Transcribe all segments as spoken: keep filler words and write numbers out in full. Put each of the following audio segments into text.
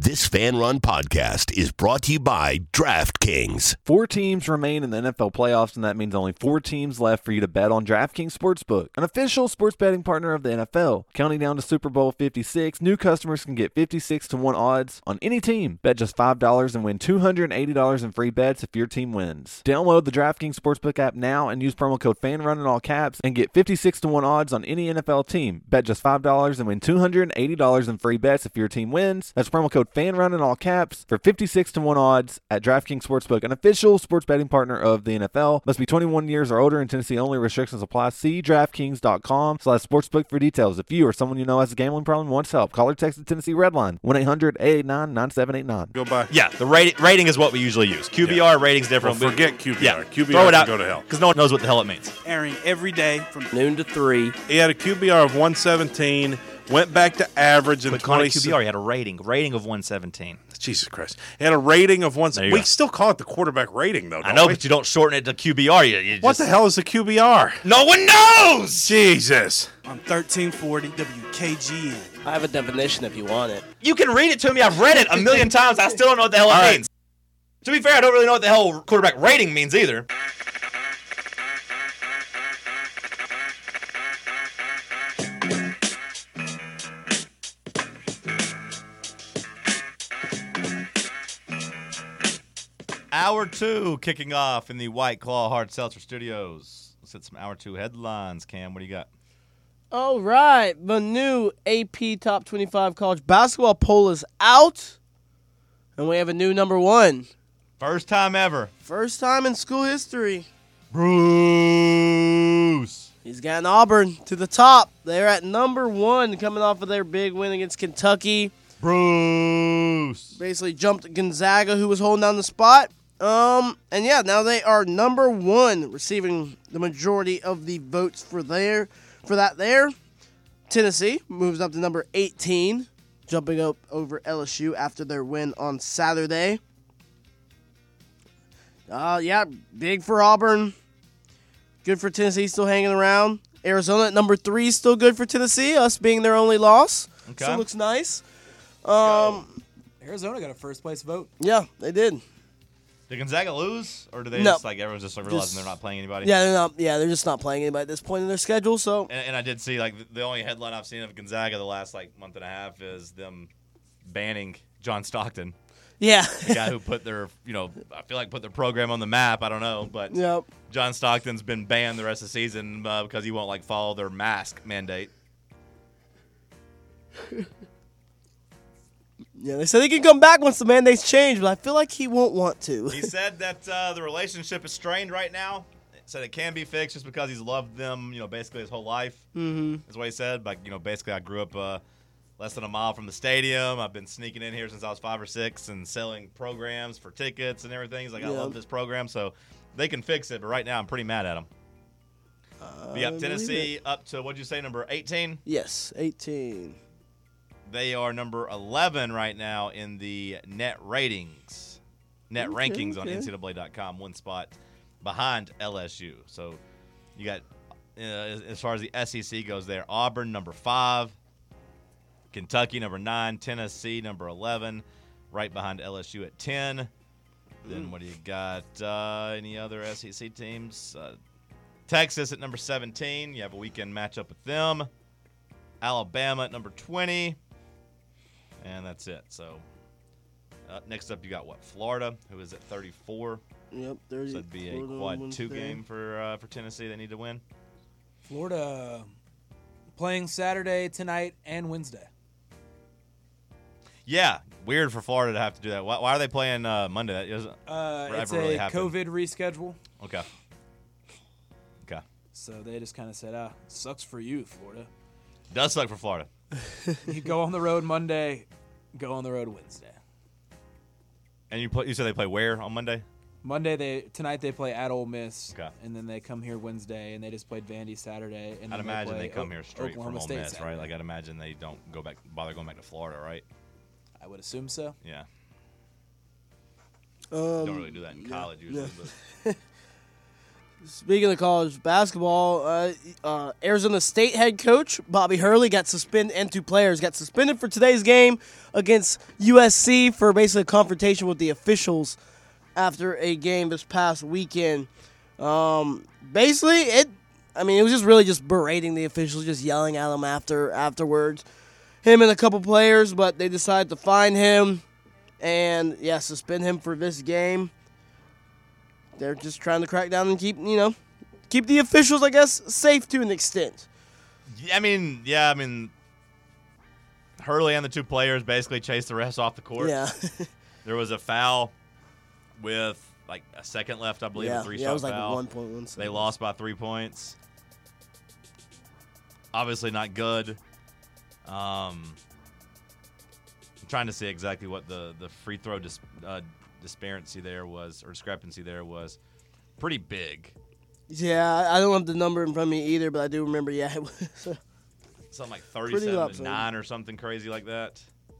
This Fan Run podcast is brought to you by DraftKings. Four teams remain in the N F L playoffs, and that means only four teams left for you to bet on DraftKings Sportsbook, an official sports betting partner of the N F L. Counting down to Super Bowl fifty-six, new customers can get fifty-six to one odds on any team. Bet just five dollars and win two hundred eighty dollars in free bets if your team wins. Download the DraftKings Sportsbook app now and use promo code FANRUN in all caps and get fifty-six to one odds on any N F L team. Bet just five dollars and win two hundred eighty dollars in free bets if your team wins. That's promo code FANRUN in all caps for fifty-six to one odds at DraftKings Sportsbook, an official sports betting partner of the N F L. Must be twenty-one years or older in Tennessee only. Restrictions apply. See DraftKings.com slash sportsbook for details. If you or someone you know has a gambling problem and wants help, call or text the Tennessee Redline, one eight hundred eight eight nine nine seven eight nine. Go by. Yeah, the rate, rating is what we usually use. Q B R Yeah. rating's different. Well, forget Q B R. Yeah, Q B throw R it can out, go to hell. because no one knows what the hell it means. Airing every day from noon to three. He had a Q B R of one seventeen, went back to average in But call twenty. it Q B R, he had a rating, rating of one seventeen. Jesus Christ. He had a rating of one. There you We go. still call it the quarterback rating, though. I don't know, we? but you don't shorten it to Q B R. You, you What just, the hell is the Q B R? No one knows! Jesus. on thirteen forty W K G N. I have a definition if you want it. You can read it to me. I've read it a million times. I still don't know what the hell it All right. means. To be fair, I don't really know what the hell quarterback rating means either. Hour two kicking off in the White Claw Hard Seltzer Studios. Let's hit some hour two headlines. Cam, what do you got? All right. The new A P Top twenty-five college basketball poll is out. And we have a new number one. First time ever. First time in school history. Bruce. He's gotten Auburn to the top. They're at number one coming off of their big win against Kentucky. Bruce. Basically jumped Gonzaga, who was holding down the spot. Um, and yeah, now they are number one, receiving the majority of the votes for there, for that there. Tennessee moves up to number eighteen, jumping up over L S U after their win on Saturday. Uh, yeah, big for Auburn. Good for Tennessee, still hanging around. Arizona at number three, still good for Tennessee, us being their only loss. Okay. Still looks nice. Um, Arizona got a first place vote. yeah, they did. Did Gonzaga lose, or do they No. just like everyone's just like realizing Just- they're not playing anybody? Yeah, they're not. Yeah, they're just not playing anybody at this point in their schedule. So And, and I did see like the, the only headline I've seen of Gonzaga the last like month and a half is them banning John Stockton, yeah, the guy who put their you know I feel like put their program on the map. I don't know, but yep. John Stockton's been banned the rest of the season uh, because he won't like follow their mask mandate. Yeah, they said he can come back once the mandates change, but I feel like he won't want to. He said that uh, the relationship is strained right now. He said it can be fixed just because he's loved them, you know, basically his whole life. Mm-hmm. Is what he said. Like, you know, basically I grew up uh, less than a mile from the stadium. I've been sneaking in here since I was five or six and selling programs for tickets and everything. He's like, I Yeah. love this program, so they can fix it. But right now I'm pretty mad at them. We I got believe Tennessee it. up to, what'd you say, number eighteen? Yes, eighteen. They are number eleven right now in the net ratings, net Okay, rankings on okay. N C double A dot com, one spot behind L S U. So you got, uh, as, as far as the S E C goes there, Auburn number five, Kentucky number nine, Tennessee number eleven, right behind L S U at ten. Then what do you got? Uh, any other S E C teams? Uh, Texas at number seventeen. You have a weekend matchup with them. Alabama at number twenty. And that's it. So uh, next up, you got what? Florida, who is at thirty-four. Yep, there's So it'd be a quad two game for uh, for Tennessee. They need to win. Florida playing Saturday, tonight, and Wednesday. Yeah, weird for Florida to have to do that. Why, why are they playing uh, Monday? That doesn't Uh, ever it's really a happen. COVID reschedule, Okay. Okay. so they just kind of said, "Ah, sucks for you, Florida. Does suck for Florida. You go on the road Monday, go on the road Wednesday. And you play, you said they play where on Monday? Monday they tonight they play at Ole Miss, Okay. and then they come here Wednesday, and they just played Vandy Saturday. And I'd then imagine play they come O- here straight Oklahoma from Ole State Miss, Saturday. right? Like I'd imagine they don't go back, bother going back to Florida, right? I would assume so. Yeah. Um, Don't really do that in yeah, college usually. yeah. But Speaking of college basketball, uh, uh, Arizona State head coach Bobby Hurley got suspended, and two players got suspended for today's game against U S C for basically a confrontation with the officials after a game this past weekend. Um, basically, it. I mean, it was just really just berating the officials, just yelling at them after afterwards. Him and a couple players, but they decided to fine him and yeah, suspend him for this game. They're just trying to crack down and keep, you know, keep the officials, I guess, safe to an extent. Yeah, I mean, yeah, I mean, Hurley and the two players basically chased the refs off the court. Yeah. There was a foul with like a second left, I believe, yeah, a three-shot yeah, it was like foul. one point one seconds. They lost by three points. Obviously not good. Um, I'm trying to see exactly what the, the free throw dis, uh, disparity there was, or discrepancy there was. Pretty big. Yeah, I don't have the number in front of me either, but I do remember, yeah, it was Something like thirty-seven to lopsided. nine or something crazy like that.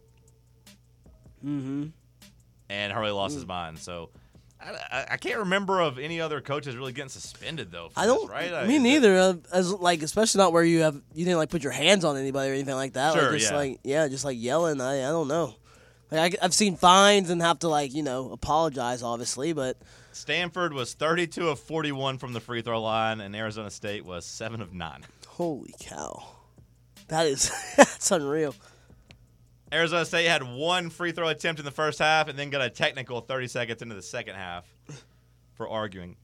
Mm-hmm. And Hurley lost his mind. So I, I, I can't remember of any other coaches really getting suspended though. For I don't. this, right? Me I, neither. Uh, as like, especially not where you have you didn't like put your hands on anybody or anything like that. Sure, like, just yeah. like yeah, just like yelling. I I don't know. Like I, I've seen fines and have to like you know apologize, obviously, but Stanford was thirty-two of forty-one from the free throw line, and Arizona State was seven of nine. holy cow, that is that's unreal. Arizona State had one free throw attempt in the first half and then got a technical thirty seconds into the second half for arguing.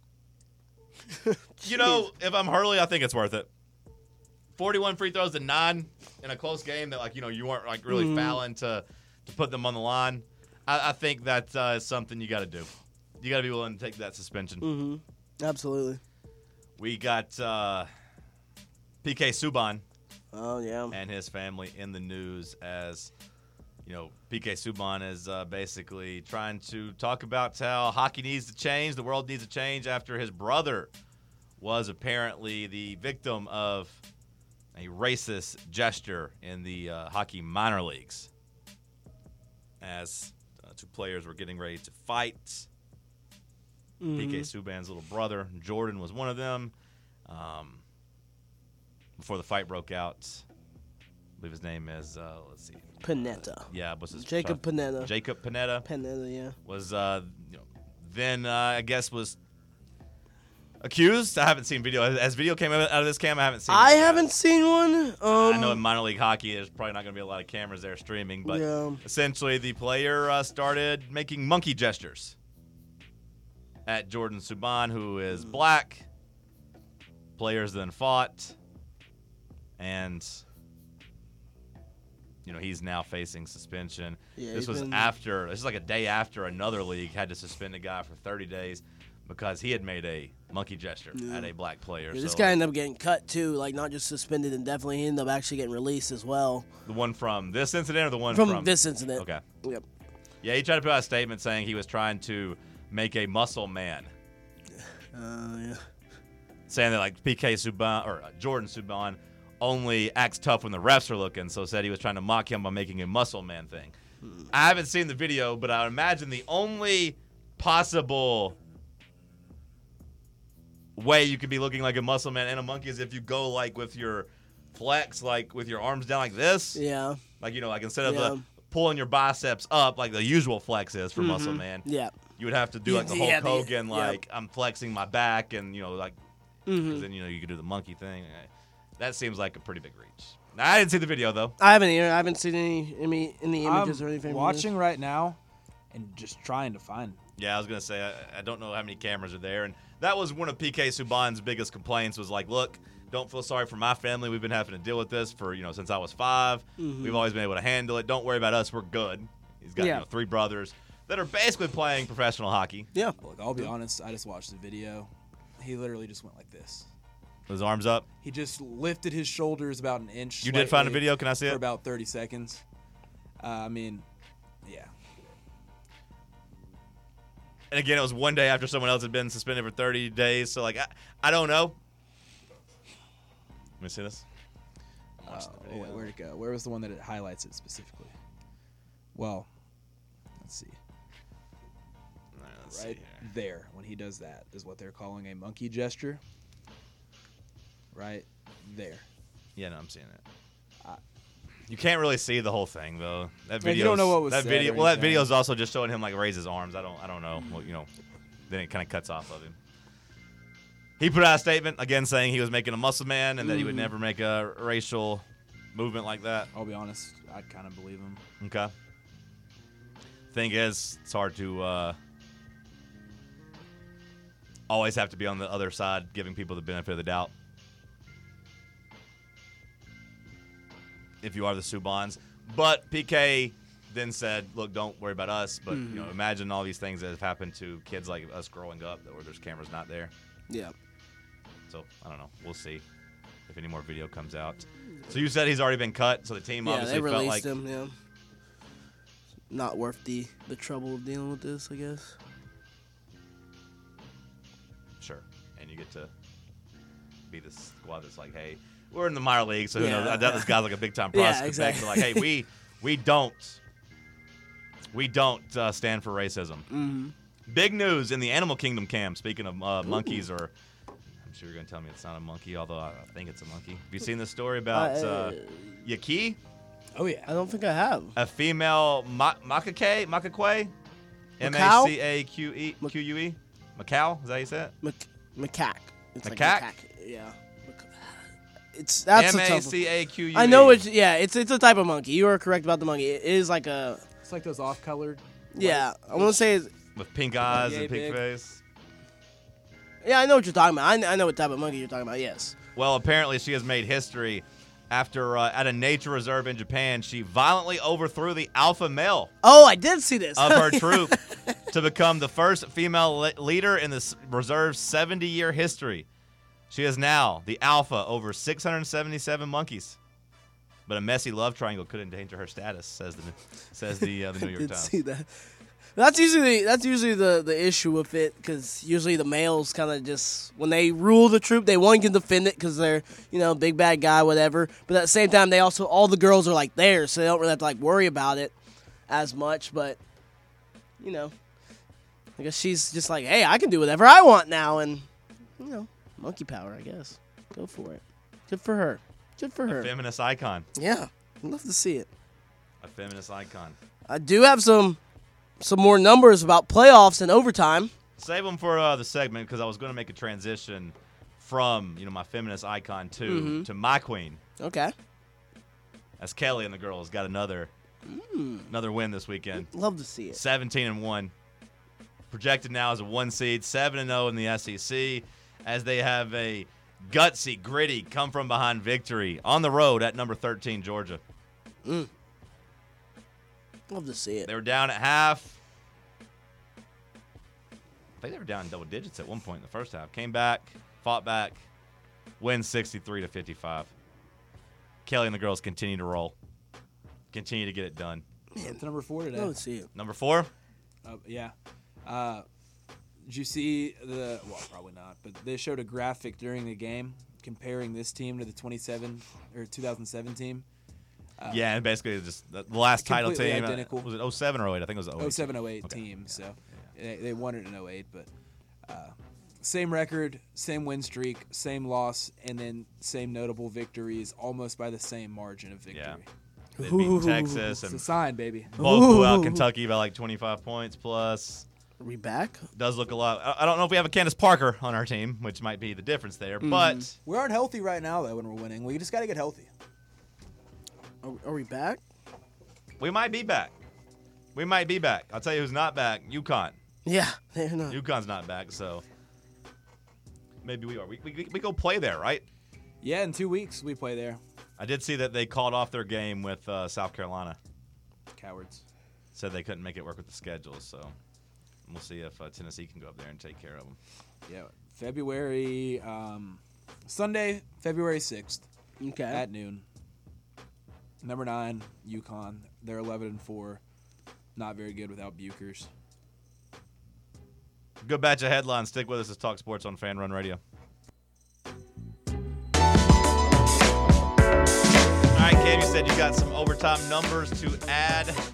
You know, if I'm Hurley, I think it's worth it. forty-one free throws to nine in a close game that, like, you know, you weren't, like, really mm-hmm. fouling to, to put them on the line. I, I think that uh, is something you got to do. You got to be willing to take that suspension. Mm-hmm. Absolutely. We got uh, P K Subban. Oh, yeah. And his family in the news as, you know, P K Subban is uh, basically trying to talk about how hockey needs to change, the world needs to change after his brother was apparently the victim of a racist gesture in the uh, hockey minor leagues as uh, two players were getting ready to fight. Mm-hmm. P K Subban's little brother, Jordan, was one of them. Um, before the fight broke out, I believe his name is, uh, let's see. Panetta. Uh, yeah, what's his Jacob uh, Panetta. Jacob Panetta. Panetta, yeah. Was, uh, you know, then, uh, I guess, was accused. I haven't seen video. As video came out of this cam, I haven't seen I it haven't yet. seen one. Um, I know in minor league hockey, there's probably not going to be a lot of cameras there streaming, but yeah. essentially the player uh, started making monkey gestures at Jordan Subban, who is black. Players then fought, and you know he's now facing suspension. Yeah, this was been... after. This is like a day after another league had to suspend a guy for thirty days because he had made a monkey gesture yeah. at a black player. Yeah, this so, guy like, ended up getting cut too, like not just suspended indefinitely. He ended up actually getting released as well. The one from this incident, or the one from, from this incident? Okay. Yep. Yeah, he tried to put out a statement saying he was trying to make a muscle man. Uh, yeah. Saying that like P K Subban or uh, Jordan Subban only acts tough when the refs are looking, so said he was trying to mock him by making a muscle man thing. Hmm. I haven't seen the video, but I would imagine the only possible way you could be looking like a muscle man and a monkey is if you go like with your flex, like with your arms down like this. Yeah. Like, you know, like instead of yeah. the pulling your biceps up like the usual flex is for mm-hmm. muscle man. Yeah. You would have to do like the Hulk yeah, the, Hogan, yeah. like I'm flexing my back, and you know, like, because mm-hmm. then you know you could do the monkey thing. That seems like a pretty big reach. Now, I didn't see the video though. I haven't either. I haven't seen any any, any images I'm or anything. Watching right now, and just trying to find. Yeah, I was gonna say I, I don't know how many cameras are there, and that was one of P K Subban's biggest complaints. Was like, look, don't feel sorry for my family. We've been having to deal with this for you know since I was five. Mm-hmm. We've always been able to handle it. Don't worry about us. We're good. He's got yeah. you know, three brothers that are basically playing professional hockey. Yeah. Look, I'll be honest. I just watched the video. He literally just went like this. His arms up. He just lifted his shoulders about an inch. You did find a video? Can I see for it? For about thirty seconds. Uh, I mean, yeah. And again, it was one day after someone else had been suspended for thirty days. So, like, I, I don't know. Let me see this. Uh, oh, wait, where'd it go? Where was the one that it highlights it specifically? Well, let's see. All right, see right here. there when he does that is what they're calling a monkey gesture. Right there. Yeah, no, I'm seeing it. You can't really see the whole thing though. That Yeah, you video. don't know what was that said video. or Well, that anything. video is also just showing him like raise his arms. I don't. I don't know. Well, you know, then it kind of cuts off of him. He put out a statement again saying he was making a muscle man and that he would never make a racial movement like that. I'll be honest, I kind of believe him. Okay. Thing is, it's hard to uh, always have to be on the other side, giving people the benefit of the doubt. If you are the Subans. But P K then said, look, don't worry about us. But, Mm-hmm. you know, imagine all these things that have happened to kids like us growing up where there's cameras not there. Yeah. So, I don't know. We'll see if any more video comes out. So you said he's already been cut, so the team Yeah, obviously they felt released like him. Yeah. Not worth the the trouble of dealing with this, I guess. sure. And you get to be the squad that's like, hey, we're in the minor league, so who Yeah. knows? I doubt this guy's like a big time Yeah, prospect. exactly. Like, hey, we we don't we don't uh, stand for racism. Mm-hmm. Big news in the Animal Kingdom camp. Speaking of uh, monkeys, or I'm sure you're gonna tell me it's not a monkey, although I I think it's a monkey. Have you seen this story about Uh, uh, Yaki, Oh yeah. I don't think I have. a female ma- macaque, macaque, M A Macau? C A Q E Q U E, Macau? Is that how you say it? Mac- macaque. It's Macaque? Like macaque. Yeah. Mac- It's that's M a A tough. C A Q U E. I know it's yeah. It's it's a type of monkey. You are correct about the monkey. It is like a It's like those off-colored. yeah. I want to say it's, with pink eyes Yay and pink big. face. yeah. I know what you're talking about. I, kn- I know what type of monkey you're talking about. Yes. Well, apparently she has made history after uh, at a nature reserve in Japan, she violently overthrew the alpha male Oh, I did see this. of her troop to become the first female le- leader in the s- reserve's seventy-year history. She is now the alpha over six hundred seventy-seven monkeys. But a messy love triangle could endanger her status, says the says the uh, the New I York did Times. see that. That's usually that's usually the, the issue with it because usually the males kind of just when they rule the troop they one can defend it because they're you know big bad guy whatever, but at the same time they also all the girls are like there so they don't really have to like worry about it as much. But you know, I guess she's just like, hey, I can do whatever I want now, and you know, monkey power, I guess. Go for it. Good for her. Good for her. Feminist icon. Yeah, I'd love to see it. A feminist icon. I do have some some more numbers about playoffs and overtime. Save them for uh, the segment because I was going to make a transition from you know my feminist icon to Mm-hmm. to my queen. Okay. As Kelly and the girls got another another win this weekend. Love to see it. seventeen and one. Projected now as a one seed, seven and oh in the S E C as they have a gutsy, gritty, come from behind victory on the road at number thirteen Georgia. Love to see it. They were down at half. I think they were down in double digits at one point in the first half. Came back, fought back, win sixty-three to fifty-five. Kelly and the girls continue to roll. Continue to get it done. It's number four today. Love to see it. Number four, Uh, yeah. Uh, did you see the? Well, probably not. But they showed a graphic during the game comparing this team to the twenty-seven or two thousand seven team. yeah, and basically just the the last title Completely team. uh, identical. Was it oh seven or oh eight? I think it was oh eight. oh seven oh eight Okay. team. So they, they won it in oh eight, but uh, same record, same win streak, same loss, and then same notable victories, almost by the same margin of victory. Yeah. They beat Texas It's a and sign, baby. both blew out Ooh. Kentucky by like twenty-five points plus. Are we back? Does look a lot. I- I don't know if we have a Candace Parker on our team, which might be the difference there. But We aren't healthy right now, though, when we're winning. We just got to get healthy. Are, are we back? we might be back. We might be back. I'll tell you who's not back. UConn. Yeah, they're not. UConn's not back, so maybe we are. We, we, we go play there, right? Yeah, in two weeks we play there. I did see that they called off their game with uh, South Carolina. Cowards. Said they couldn't make it work with the schedule, so we'll see if uh, Tennessee can go up there and take care of them. Yeah, February, um, Sunday, February sixth Okay. at noon. Number nine, UConn. They're eleven and four. Not very good without Bukers. Good batch of headlines. Stick with us as Talk Sports on Fan Run Radio. All right, Cam, you said you got some overtime numbers to add.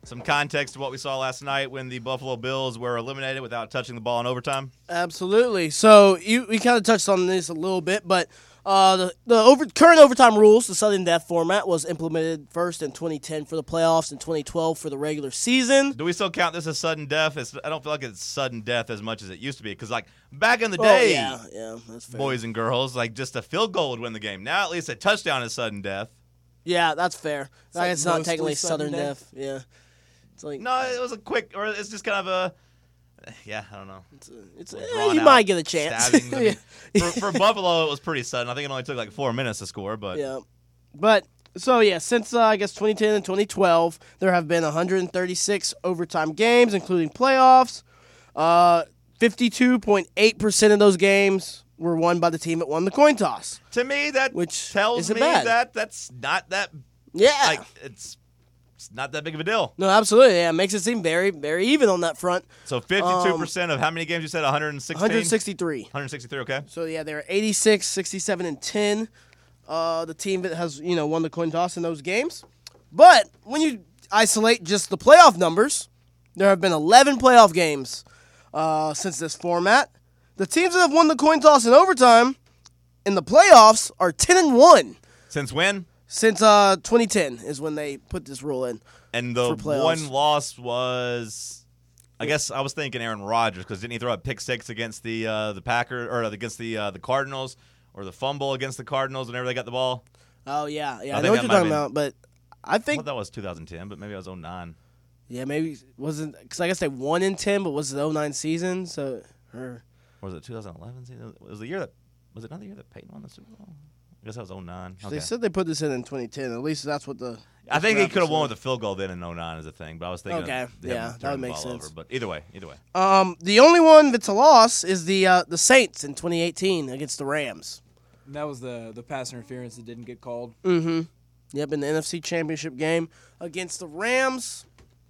some context to what we saw last night when the Buffalo Bills were eliminated without touching the ball in overtime? Absolutely. So you we kind of touched on this a little bit, but uh, the the over, current overtime rules, the sudden death format, was implemented first in twenty ten for the playoffs and twenty twelve for the regular season. Do we still count this as sudden death? It's, I don't feel like it's sudden death as much as it used to be because, like, back in the Oh, day, yeah, yeah, that's fair. boys and girls, like, just a field goal would win the game. Now at least a touchdown is sudden death. Yeah, that's fair. It's, like it's not mostly technically sudden sudden death. death. Yeah, it's like No, it was a quick, or it's just kind of a, yeah, I don't know. it's, it's Well, eh, drawn you out might get a chance. stabbings. I mean, Yeah. for, for Buffalo, it was pretty sudden. I think it only took like four minutes to score, but Yeah, but so yeah, since uh, I guess twenty ten and twenty twelve, there have been one hundred thirty-six overtime games, including playoffs. Uh, fifty-two point eight percent of those games were won by the team that won the coin toss. to me, that Which tells isn't me bad. that that's not that Yeah, like it's it's not that big of a deal. no, absolutely. Yeah, it makes it seem very, very even on that front. So fifty-two percent of how many games you said? one hundred sixteen? one hundred sixty-three. one hundred sixty-three, okay. So yeah, they're eighty-six, sixty-seven, and ten. Uh, the team that has you know won the coin toss in those games. But when you isolate just the playoff numbers, there have been eleven playoff games uh, since this format. The teams that have won the coin toss in overtime in the playoffs are ten and one Since when? since uh, twenty ten is when they put this rule in. And the For playoffs. one loss was, I guess I was thinking Aaron Rodgers because didn't he throw a pick six against the uh, the Packers or against the uh, the Cardinals or the fumble against the Cardinals whenever they got the ball? Oh yeah, yeah, I I, think know what that you're might talking have about, but I I think thought that was two thousand ten, but maybe it was oh nine. yeah, maybe it wasn't because I guess they won in ten, but was it oh nine season? So or Or was it twenty eleven? season? Was the year that was it not the year that Peyton won the Super Bowl? I guess that was oh nine. Okay. They said they put this in in twenty ten. At least that's what the. I think he graphic could have won said. with a field goal then in oh nine as a thing, but I was thinking Okay, of him yeah, that would turning the make ball sense. over. But either way, either way. Um, the only one that's a loss is the uh, the Saints in twenty eighteen against the Rams. And that was the the pass interference that didn't get called. Mm-hmm. Yep, in the N F C Championship game against the Rams.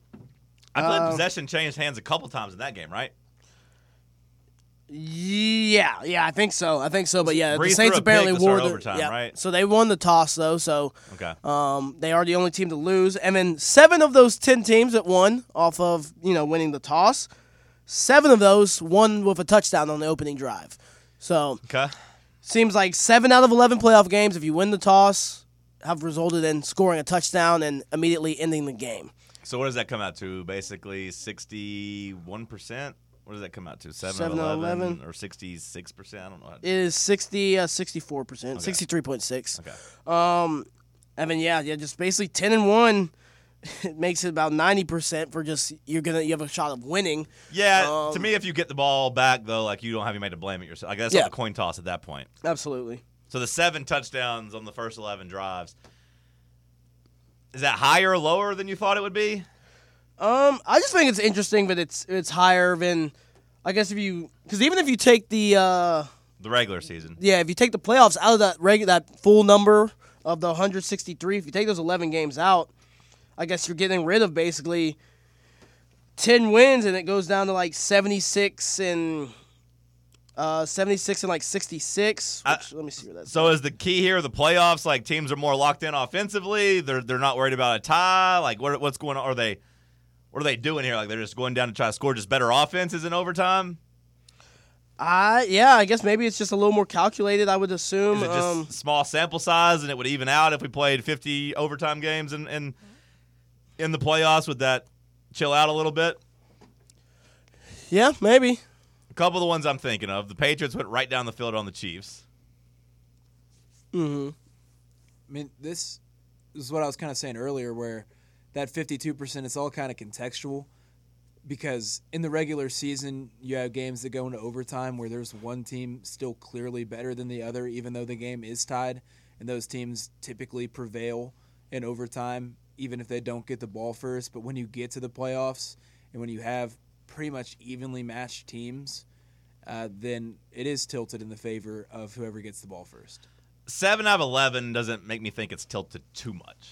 I feel like Uh, possession changed hands a couple times in that game, right? Yeah, yeah, I think so. I think so. But yeah, Breeze the Saints threw a apparently pick to wore start the overtime, yeah. right? So they won the toss though. So Okay. um, they are the only team to lose. And then seven of those ten teams that won off of you know winning the toss, seven of those won with a touchdown on the opening drive. So Okay. seems like seven out of eleven playoff games, if you win the toss, have resulted in scoring a touchdown and immediately ending the game. So what does that come out to? Basically sixty-one percent? What does that come out to? seven, Seven of out of eleven, eleven? or sixty-six percent? I don't know. How to, It is sixty, uh, sixty-four percent, Okay. sixty-three point six. okay. Um, I mean, yeah, yeah, just basically ten and one. It makes it about ninety percent for just you're gonna you have a shot of winning. Yeah, Um, to me, if you get the ball back, though, like you don't have anybody to blame it yourself. I guess Yeah. on the coin toss at that point. Absolutely. So the seven touchdowns on the first eleven drives, is that higher or lower than you thought it would be? Um, I just think it's interesting that it's it's higher than, I guess if you because even if you take the uh The regular season. yeah if you take the playoffs out of that regu- that full number of the one hundred sixty-three, if you take those eleven games out, I guess you're getting rid of basically ten wins and it goes down to like seventy-six and uh seventy-six and like sixty-six. Which, I- let me see where that's. So is the key here the playoffs? Like teams are more locked in offensively. They're they're not worried about a tie. Like what what's going on? Are they what are they doing here? Like they're just going down to try to score just better offenses in overtime? Uh, yeah, I guess maybe it's just a little more calculated, I would assume. Is it just um, small sample size and it would even out if we played fifty overtime games in in, in the playoffs? Would that chill out a little bit? yeah, maybe. A couple of the ones I'm thinking of. The Patriots went right down the field on the Chiefs. Mm-hmm. I mean, this, this is what I was kind of saying earlier, where that fifty-two percent, it's all kind of contextual. Because in the regular season, you have games that go into overtime where there's one team still clearly better than the other, even though the game is tied. And those teams typically prevail in overtime, even if they don't get the ball first. But when you get to the playoffs and when you have pretty much evenly matched teams, uh, then it is tilted in the favor of whoever gets the ball first. Seven out of eleven doesn't make me think it's tilted too much.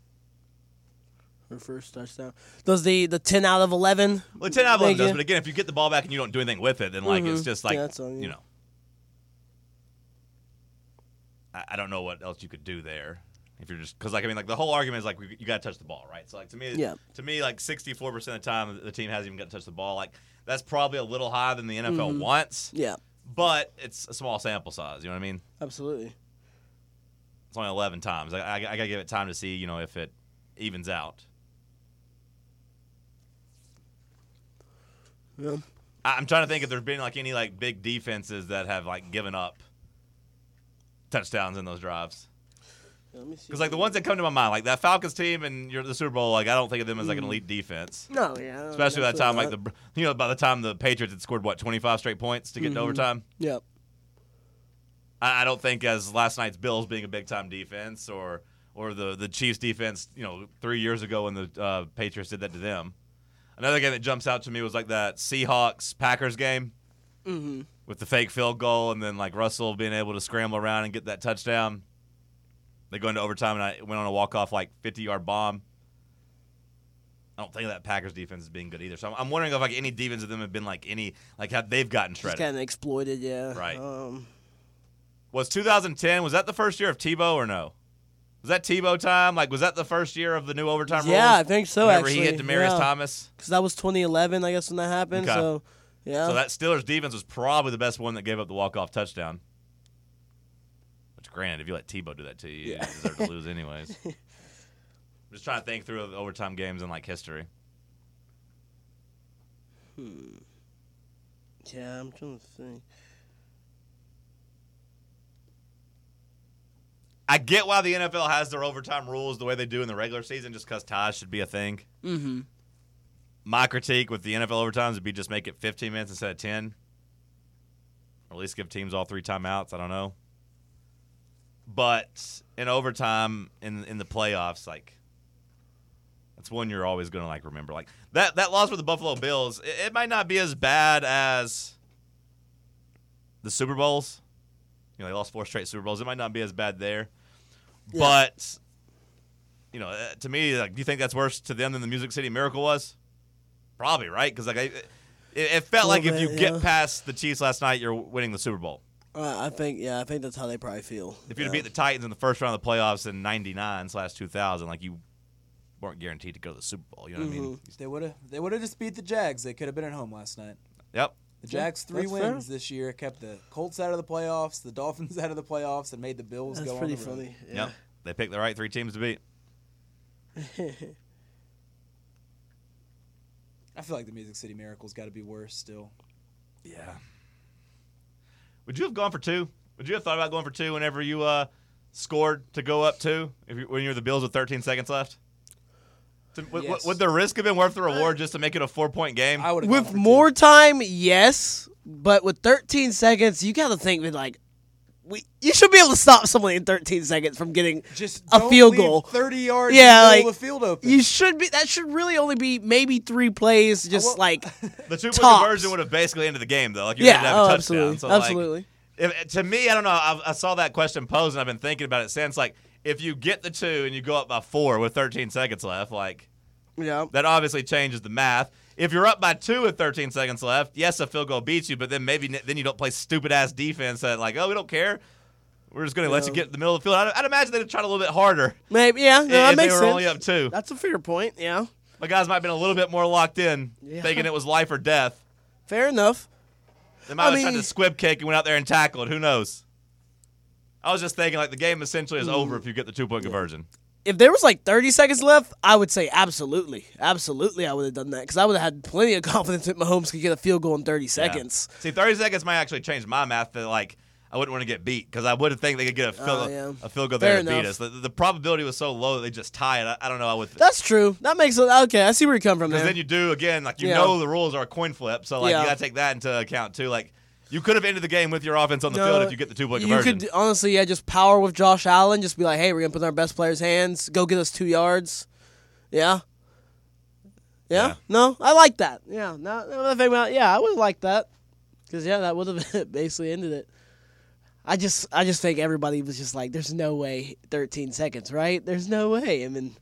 Her first touchdown. Does the, the ten out of eleven? Well, ten out of eleven make does, you- but again, if you get the ball back and you don't do anything with it, then like it's Mhm. just like Yeah, that's on you. you know. I, I don't know what else you could do there. If you're just because like I mean like the whole argument is like we, you got to touch the ball, right? So like to me, Yeah. to me like sixty-four percent of the time the team hasn't even got to touch the ball. Like that's probably a little higher than the N F L Mm-hmm. wants, Yeah, but it's a small sample size. You know what I mean? absolutely. It's only eleven times. I, I, I got to give it time to see, you know, if it evens out. Yeah. I, I'm trying to think if there's been like any like big defenses that have like given up touchdowns in those drives. Let me see. Because like the ones that come to my mind, like that Falcons team and you're the Super Bowl, like I don't think of them as like an elite defense. No, yeah. Especially that time, absolutely like the you know by the time the Patriots had scored what twenty-five straight points to get Mm-hmm. to overtime. not. Yep. I, I don't think as last night's Bills being a big time defense or or the the Chiefs defense, you know, three years ago when the uh, Patriots did that to them. Another game that jumps out to me was like that Seahawks Packers game Mm-hmm. with the fake field goal and then like Russell being able to scramble around and get that touchdown. They go into overtime and I went on a walk off like fifty yard bomb. I don't think that Packers defense is being good either. So I'm, I'm wondering if like any defense of them have been like any like how they've gotten Just shredded. kind of exploited, yeah. Right. Um, Was two thousand ten, was that the first year of Tebow or no? Was that Tebow time? Like, was that the first year of the new overtime rules? yeah, I think so. Whenever actually, he hit Demaryius yeah. Thomas. Because that was twenty eleven, I guess, when that happened. Okay. So, yeah. So that Steelers defense was probably the best one that gave up the walk-off touchdown. Which, granted, if you let Tebow do that to you, Yeah. you deserve to lose anyways. I'm just trying to think through the overtime games in, like, history. Hmm. Yeah, I'm trying to think. I get why the N F L has their overtime rules the way they do in the regular season, just because ties should be a thing. Mm-hmm. My critique with the N F L overtimes would be just make it fifteen minutes instead of ten. Or at least give teams all three timeouts. I don't know. But in overtime, in in the playoffs, like, that's one you're always going to, like, remember. Like, that, that loss for the Buffalo Bills, it, it might not be as bad as the Super Bowls. You know, they lost four straight Super Bowls. It might not be as bad there. Yeah. But, you know, uh, to me, like, do you think that's worse to them than the Music City Miracle was? Probably, right? Because like, I, it, it felt like if bit, you yeah. get past the Chiefs last night, you're winning the Super Bowl. Uh, I think, yeah, I think that's how they probably feel. If you'd have yeah. beat the Titans in the first round of the playoffs in ninety-nine slash two thousand, like you weren't guaranteed to go to the Super Bowl. You know what I mean? Mm-hmm. They would have. They would have just beat the Jags. They could have been at home last night. Yep. The Jags three that's wins fair. this year kept the Colts out of the playoffs, the Dolphins out of the playoffs, and made the Bills That's go pretty on the road. funny. Yeah. Yep. They picked the right three teams to beat. I feel like the Music City Miracle's got to be worse still. Yeah. Would you have gone for two? Would you have thought about going for two whenever you uh, scored to go up two if you, when you were the Bills with thirteen seconds left? To, would, Yes. would the risk have been worth the reward just to make it a four-point game? I would have With more time, yes, but with thirteen seconds, you got to think that like we you should be able to stop someone in thirteen seconds from getting just a don't field leave goal. thirty yards. Yeah, in the like, middle of the field open. You should be. That should really only be maybe three plays, just well- like The two-point Tops. conversion would have basically ended the game, though. Like you yeah, didn't have a oh, touchdown. absolutely, So, like, absolutely. if, to me, I don't know. I, I saw that question posed, and I've been thinking about it since. Like, if you get the two and you go up by four with thirteen seconds left, like Yeah, that obviously changes the math. If you're up by two with thirteen seconds left, yes, a field goal beats you, but then maybe then you don't play stupid ass defense that like, oh, we don't care. We're just going to let you Yeah. get in the middle of the field. I'd, I'd imagine they'd try a little bit harder maybe. Yeah, no, if that they makes were sense. only up two. That's a fair point. Yeah, My guys might have been a little bit more locked in, Yeah. thinking it was life or death. fair enough. They might I have mean- tried to squib kick and went out there and tackled. Who knows? I was just thinking, like, the game essentially is over if you get the two-point conversion. If there was like thirty seconds left, I would say absolutely, absolutely, I would have done that because I would have had plenty of confidence that Mahomes could get a field goal in thirty seconds. Yeah. See, thirty seconds might actually change my math that, like, I wouldn't want to get beat because I would think they could get a field, Oh, yeah. a field goal Fair there to beat enough. us. The, the probability was so low that they just tie it. I, I don't know. I would. That's true. That makes it okay. I see where you come from Because there. then you do, again, like, you Yeah. know the rules are a coin flip, so, like, Yeah. you got to take that into account, too. Like, you could have ended the game with your offense on the No, field if you get the two-point you conversion. could honestly, yeah, just power with Josh Allen. Just be like, hey, we're gonna put it in our best player's hands. Go get us two yards. Yeah. Yeah. Yeah. No, I like that. Yeah. Now, now that I think about it, yeah, I would like that. Because yeah, that would have basically ended it. I just, I just think everybody was just like, "There's no way, thirteen seconds, right? There's no way." I mean,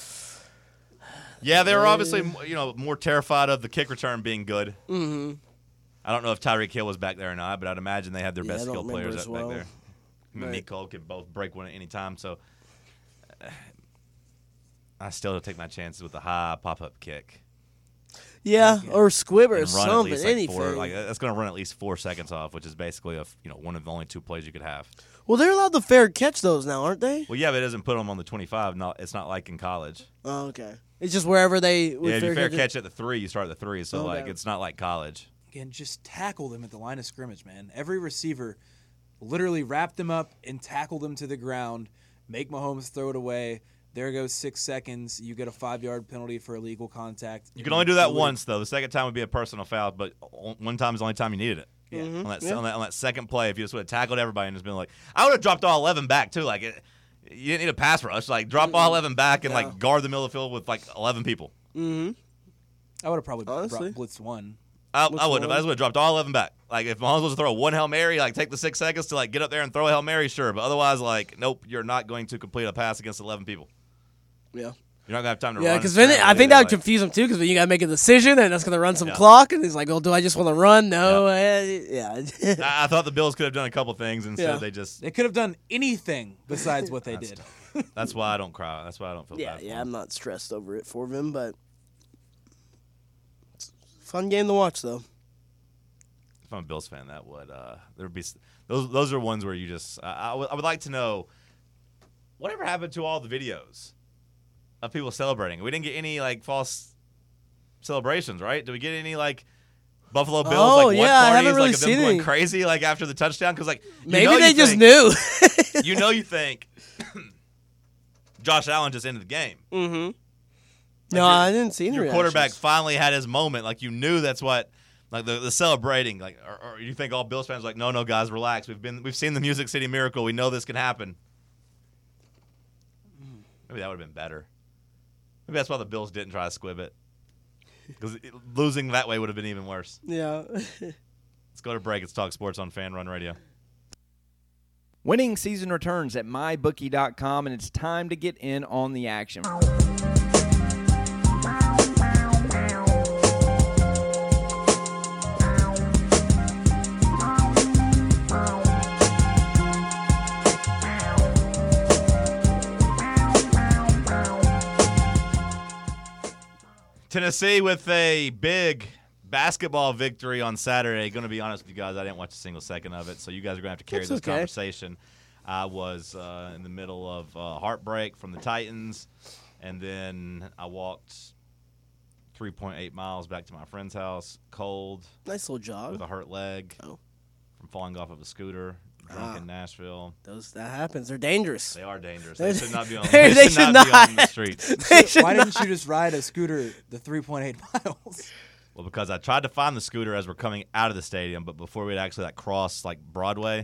Yeah, they were obviously, you know, more terrified of the kick return being good. mm-hmm. I don't know if Tyreek Hill was back there or not, but I'd imagine they had their Yeah, I best don't skill remember players as back well. there. Him and Right. Nick Cole could both break one at any time. So I still take my chances with the high pop-up kick. Yeah, or squib or And run at something, least like anything. four, like that's going to run at least four seconds off, which is basically a you know one of the only two plays you could have. Well, they're allowed to fair catch those now, aren't they? Well, yeah, but it doesn't put them on the twenty-five. Not it's not like in college. Oh, okay. It's just wherever they would Yeah, if fair you fair catch. catch at the three, you start at the three. So Okay. like it's not like college. Again, just tackle them at the line of scrimmage, man. Every receiver literally wrap them up and tackle them to the ground, make Mahomes throw it away. There goes six seconds. You get a five-yard penalty for illegal contact. You can only do that once, though. The second time would be a personal foul, but o- one time is the only time you needed it. Yeah. Mm-hmm. On, that, Yeah. on, that, on that second play, if you just would have tackled everybody and just been like, I would have dropped all eleven back, too. Like, it, you didn't need a pass rush. Like, drop all eleven back and, Yeah. like, guard the middle of the field with, like, eleven people. Mm-hmm. I would have probably Honestly. brought blitzed one. I, Which I wouldn't have. one? I just would have dropped all eleven back. Like, if Mahomes was to throw one Hail Mary, like, take the six seconds to, like, get up there and throw a Hail Mary, sure. But otherwise, like, nope, you're not going to complete a pass against eleven people. Yeah. You're not going to have time to Yeah, run. because and then it- scramble I think either, that would like- confuse them too. Because then you got to make a decision, and that's going to run some Yeah. clock. And he's like, "Well, do I just want to run? No, eh, yeah." I, I thought the Bills could have done a couple things. Instead, Yeah. they just. They could have done anything besides what they That's did. That's why I don't cry. That's why I don't feel yeah, bad for yeah. them. I'm not stressed over it for them, but it's a fun game to watch, though. If I'm a Bills fan, that would uh, there would be s- those. Those are ones where you just. I I would I would like to know whatever happened to all the videos of people celebrating. We didn't get any like false celebrations, right? Did we get any like Buffalo Bills Oh, like yeah, watch I parties haven't really like of them seen going any. crazy like after the touchdown? Because like you Maybe know you they just think- knew. You know you think Josh Allen just ended the game. mm-hmm. Like No, your- I didn't see any Your quarterback reactions. finally had his moment. Like you knew that's what, like the, the celebrating. Like, or, or you think all Bills fans are like, no, no, guys, relax. We've been, we've seen the Music City Miracle. We know this can happen. Maybe that would have been better. Maybe that's why the Bills didn't try to squib it. Because losing that way would have been even worse. Yeah. Let's go to break. It's Talk Sports on Fan Run Radio. Winning season returns at my bookie dot com, and it's time to get in on the action. Tennessee with a big basketball victory on Saturday. Going to be honest with you guys, I didn't watch a single second of it, so you guys are going to have to carry That's this okay. conversation. I was uh, in the middle of uh, heartbreak from the Titans, and then I walked three point eight miles back to my friend's house, cold, Nice little jog. with a hurt leg Oh. from falling off of a scooter, drunk Ah. in Nashville. Those that happens. They're dangerous. They are dangerous. They should not be on, They- they they should should not be on the not. streets. They should Why not- didn't you just ride a scooter the three point eight miles? Well, because I tried to find the scooter as we're coming out of the stadium, but before we'd actually like cross like Broadway.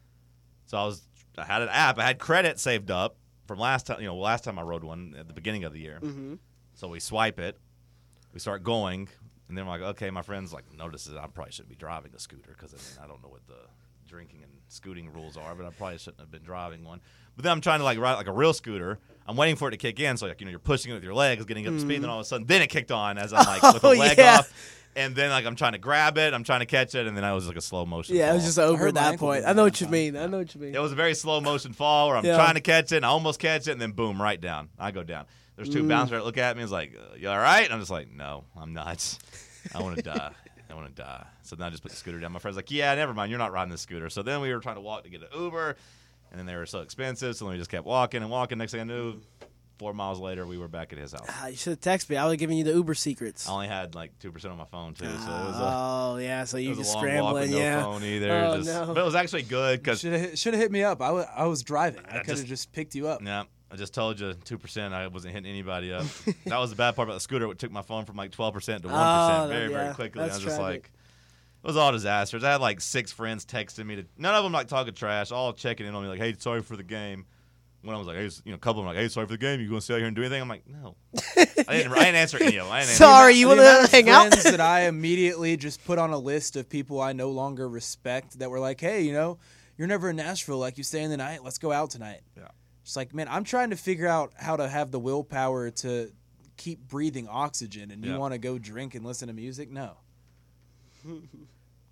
So I was, I had an app. I had credit saved up from last time. You know, last time I rode one at the beginning of the year. Mm-hmm. So we swipe it, we start going, and then we're like, okay, my friend's like notices I probably shouldn't be driving a scooter because I mean I don't know what the drinking and scooting rules are, but I probably shouldn't have been driving one. But then I'm trying to like ride like a real scooter. I'm waiting for it to kick in, so like you know you're pushing it with your legs, getting up to speed, and then all of a sudden, then it kicked on as I'm like with the Oh, leg yeah. off, and then like I'm trying to grab it, I'm trying to catch it, and then I was like a slow motion. Yeah, it was fall. just over heard at my that ankle point. did I know that what you one mean. time. I know what you mean. It was a very slow motion fall where I'm Yeah. trying to catch it, and I almost catch it, and then boom, right down. I go down. There's two Mm. bouncers that look at me. It's like, uh, you all right? And I'm just like, no, I'm not. I want to die. I want to die. So then I just put the scooter down. My friend's like, yeah, never mind. You're not riding the scooter. So then we were trying to walk to get an Uber, and then they were so expensive. So then we just kept walking and walking. Next thing I knew, four miles later, we were back at his house. Ah, you should have texted me. I would have given you the Uber secrets. I only had like two percent on my phone, too. So it was a, oh, yeah. So it you was just a long walk with scrambling, no yeah. phone either. Oh, just, no. But it was actually good because Should have should have hit me up. I wa- I was driving. I I could have just- just picked you up. Yeah, I just told you two percent. I wasn't hitting anybody up. That was the bad part about the scooter. It took my phone from like twelve percent to one percent Oh, very, yeah, very quickly. And I that's was just tragic. like, it was all disasters. I had like six friends texting me. to None of them like talking trash, all checking in on me like, hey, sorry for the game. One of them was like, hey, you know, a couple of them like, hey, sorry for the game. You going to stay out here and do anything? I'm like, no. I didn't, I didn't answer any of them. I didn't answer Sorry, you The want amount to of hang out? friends that I immediately just put on a list of people I no longer respect that were like, hey, you know, you're never in Nashville. Like, you stay in the night. Let's go out tonight. Yeah. It's like, man, I'm trying to figure out how to have the willpower to keep breathing oxygen, and you Yeah. want to go drink and listen to music? No.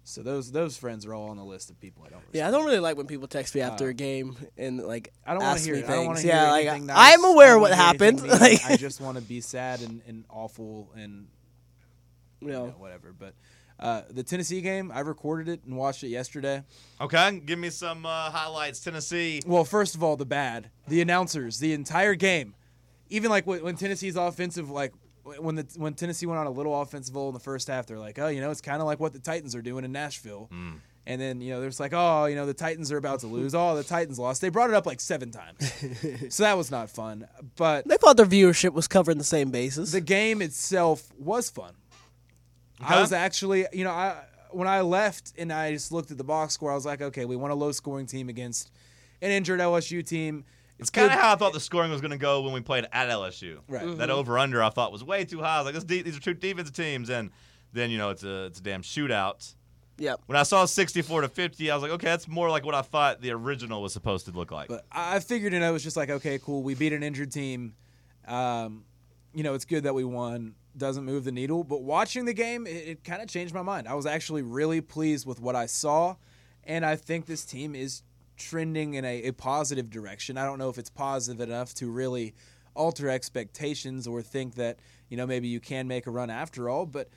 So those those friends are all on the list of people I don't. Respect. Yeah, I don't really like when people text me after Uh, a game and like I don't want ask to hear. me I don't want things. to hear Yeah, like anything nice. I'm I aware don't of what wanna hear anything happened. mean. Like, I just want to be sad and, and awful and you you know, know, whatever. But uh, the Tennessee game, I recorded it and watched it yesterday. Okay, give me some uh, highlights. Tennessee. Well, first of all, the bad. The announcers, the entire game, even like when, when Tennessee's offensive, like when the when Tennessee went on a little offensive hole in the first half, they're like, oh, you know, it's kind of like what the Titans are doing in Nashville. Mm. And then, you know, there's like, oh, you know, the Titans are about to lose. Oh, the Titans lost. They brought it up like seven times. So that was not fun. But they thought their viewership was covering the same bases. the game itself was fun. Okay. I was actually, you know, I when I left and I just looked at the box score, I was like, okay, we won a low-scoring team against an injured L S U team. It's It's kind good. of how I thought the scoring was going to go when we played at L S U. Right. Mhm. That over/under I thought was way too high. I was like, this de- these are two defensive teams, and then you know it's a it's a damn shootout. Yep. When I saw sixty-four to fifty, I was like, okay, that's more like what I thought the original was supposed to look like. But I figured it. I was just like, okay, cool. We beat an injured team. Um, you know, it's good that we won. Doesn't move the needle. But watching the game, it, it kind of changed my mind. I was actually really pleased with what I saw, and I think this team is trending in a, a positive direction. I don't know if it's positive enough to really alter expectations or think that, you know, maybe you can make a run after all, but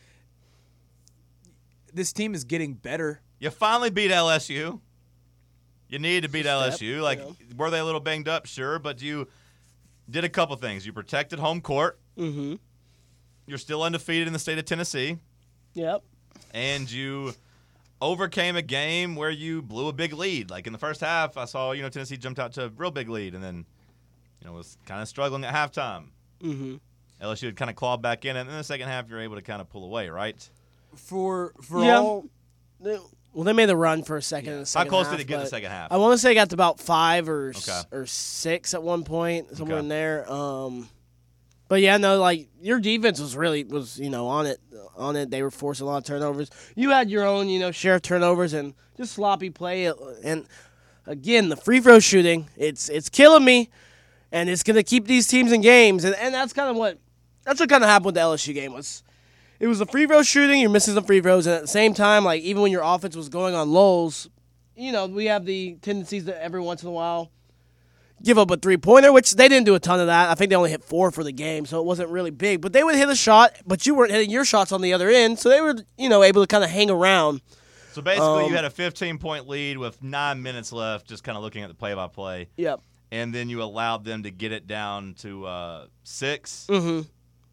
this team is getting better. You finally beat L S U. You needed to beat Step, L S U. Like, yeah. were they a little banged up? Sure, but you did a couple things. You protected home court. Mm-hmm. You're still undefeated in the state of Tennessee. Yep. And you overcame a game where you blew a big lead. Like in the first half, I saw, you know, Tennessee jumped out to a real big lead and then, you know, was kind of struggling at halftime. Mm-hmm. L S U had kind of clawed back in, and in the second half, you're able to kind of pull away, right? For for Yeah. all They- Well, they made the run for a second in the How second close half, did it get in the but second half? I want to say it got to about five or s Okay. or six at one point, somewhere Okay. in there. Um, but yeah, no, like your defense was really was you know on it on it. They were forcing a lot of turnovers. You had your own you know share of turnovers and just sloppy play. And again, the free throw shooting it's it's killing me, and it's gonna keep these teams in games. And, and that's kind of what that's what kind of happened with the L S U game was. It was a free throw shooting. You're missing some free throws, and at the same time, like even when your offense was going on lulls, you know we have the tendencies that every once in a while give up a three pointer, which they didn't do a ton of that. I think they only hit four for the game, so it wasn't really big. But they would hit a shot, but you weren't hitting your shots on the other end, so they were you know able to kind of hang around. So basically, Um, you had a fifteen-point lead with nine minutes left, just kind of looking at the play-by-play, Yep. and then you allowed them to get it down to uh, six. Mm-hmm.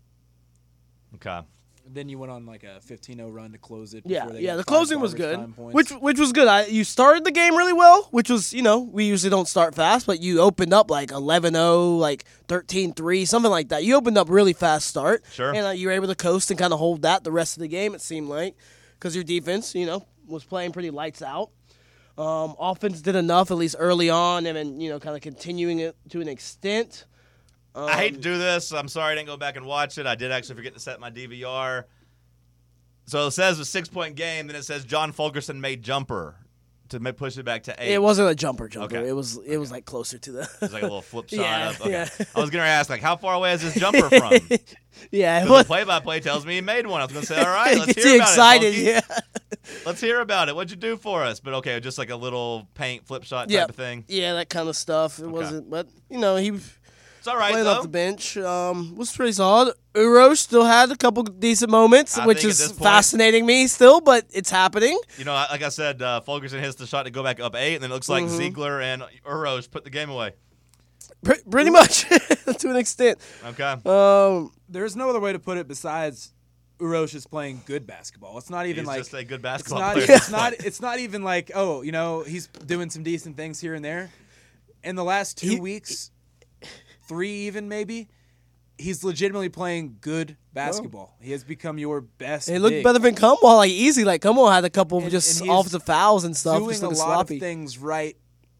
Okay. then you went on like a fifteen oh run to close it. Yeah, before they yeah. got The five closing was garbage good, time points. which which was good. I, you started the game really well, which was you know we usually don't start fast, but you opened up like eleven oh, like thirteen three, something like that. You opened up really fast start, Sure. and uh, you were able to coast and kind of hold that the rest of the game. It seemed like because your defense, you know, was playing pretty lights out. Um, offense did enough at least early on, and then you know kind of continuing it to an extent. Um, I hate to do this. I'm sorry I didn't go back and watch it. I did actually forget to set my D V R. So it says a six-point game, then it says John Fulkerson made jumper to ma- push it back to eight. It wasn't a jumper jumper. Okay. It was it was like closer to the. It was like a little flip shot Yeah, up. Okay. yeah. I was going to ask, like, how far away is this jumper from? Because yeah, it the was. play-by-play tells me he made one. I was going to say, all right, let's Gets hear you about excited, it, yeah. Funky. Let's hear about it. What'd you do for us? But okay, just like a little paint flip shot type Yep. of thing. Yeah, that kind of stuff. It Okay. wasn't, but you know, he It's all right, played though. off the bench. Um, was pretty solid. Uros still had a couple decent moments, I which think at is this point- fascinating me still, but it's happening. You know, like I said, uh, Fulkerson hits the shot to go back up eight, and then it looks like Mhm. Ziegler and Uros put the game away. Pre- pretty much to an extent. Okay. Um, There's no other way to put it besides Urosh is playing good basketball. It's not even He's like just a good it's basketball not. player. at It's this not. point. It's not even like oh, you know, he's doing some decent things here and there. In the last two He- weeks, three even maybe, he's legitimately playing good basketball. He has become your best. it looked big. better than Cumwell, like easy. Like Cumwell had a couple of And- just and he's offensive fouls and stuff, doing just a looking lot sloppy. of things right,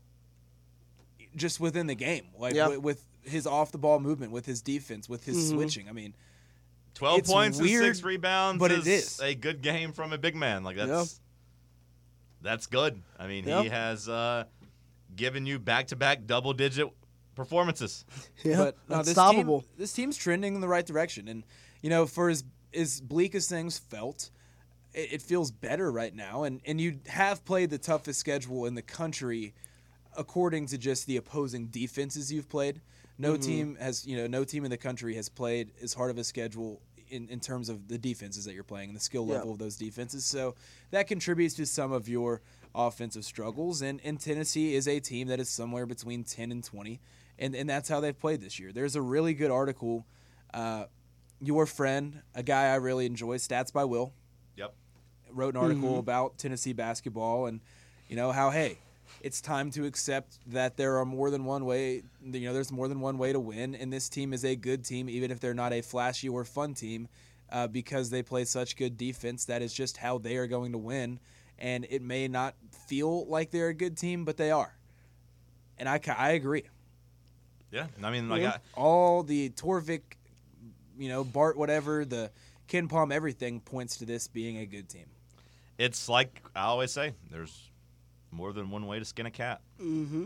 just within the game, like Yeah. with, with his off the ball movement, with his defense, with his Mhm. switching. I mean, twelve It's points weird, and six rebounds, but it is, is. a good game from a big man. Like that's Yeah. that's good. I mean, Yeah. he has uh, given you back-to-back double-digit performances. Yeah, but no, this unstoppable. team, this team's trending in the right direction, and you know, for as as bleak as things felt, it, it feels better right now. And, and you have played the toughest schedule in the country according to just the opposing defenses you've played. No mm-hmm. team has, you know, no team in the country has played as hard of a schedule in, in terms of the defenses that you're playing and the skill level yeah. of those defenses. So that contributes to some of your offensive struggles. And, and Tennessee is a team that is somewhere between ten and twenty, and, and that's how they've played this year. There's a really good article, uh, your friend, a guy I really enjoy, Stats by Will. Yep. Wrote an article mm-hmm. about Tennessee basketball and, you know, how, hey, it's time to accept that there are more than one way, you know, there's more than one way to win, and this team is a good team, even if they're not a flashy or fun team, uh, because they play such good defense. That is just how they are going to win, and it may not feel like they're a good team, but they are. And I, I agree. Yeah, I mean, like, I, all the Torvik, you know, Bart, whatever, the Ken Palm, everything points to this being a good team. It's like I always say, there's more than one way to skin a cat. Mm-hmm.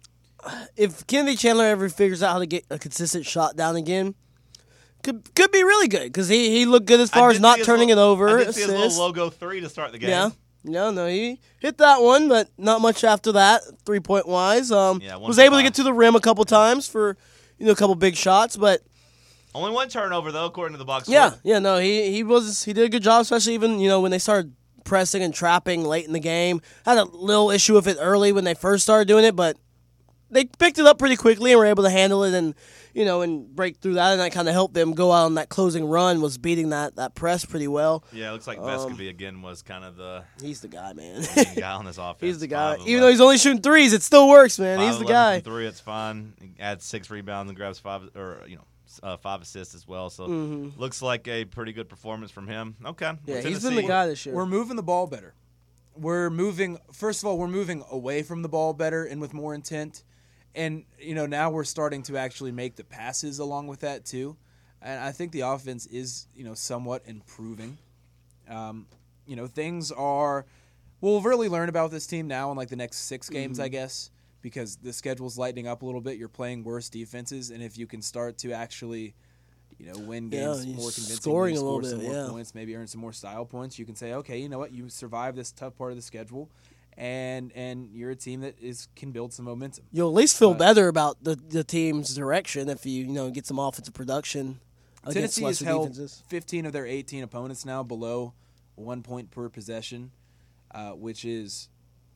If Kennedy Chandler ever figures out how to get a consistent shot down again, could could be really good because he, he looked good as far as not turning little, it over. I did see his little logo three to start the game. Yeah. No, no, he hit that one, but not much after that, three-point wise. Um, yeah, was able five. to get to the rim a couple times for, you know, a couple big shots, but only one turnover though, according to the box score. Yeah, yeah, no, he he was he did a good job, especially even, you know, when they started pressing and trapping late in the game. Had a little issue with it early when they first started doing it, but they picked it up pretty quickly and were able to handle it and, you know, and break through that, and that kind of helped them go out on that closing run, was beating that, that press pretty well. Yeah, it looks like um, Vescovi again was kind of the he's the guy, man. the guy on this offense. He's the guy. Five Even though he's only shooting threes, it still works, man. He's the guy. From three, it's fine. He adds six rebounds and grabs five, or you know, uh, five assists as well. So mm-hmm. looks like a pretty good performance from him. Okay, yeah, well, he's been the guy this year. We're moving the ball better. We're moving. First of all, we're moving away from the ball better and with more intent. And, you know, now we're starting to actually make the passes along with that, too. And I think the offense is, you know, somewhat improving. Um, you know, things are – we'll really learn about this team now in, like, the next six games, mm-hmm. I guess, because the schedule's lightening up a little bit. You're playing worse defenses. And if you can start to actually, you know, win games yeah, more convincingly, scoring a score little some bit, more yeah. points, maybe earn some more style points, you can say, okay, you know what, you survived this tough part of the schedule. And and you're a team that is can build some momentum. You'll at least feel but, better about the, the team's direction if you you know get some offensive production. Tennessee has held defenses. fifteen of their eighteen opponents now below one point per possession, uh, which is